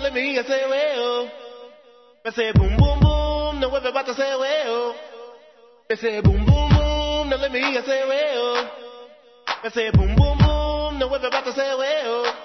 let me hear you say well. I say boom boom boom, now everybody say well. I say boom boom boom, now let me hear you say well. I say boom boom boom, now everybody say well.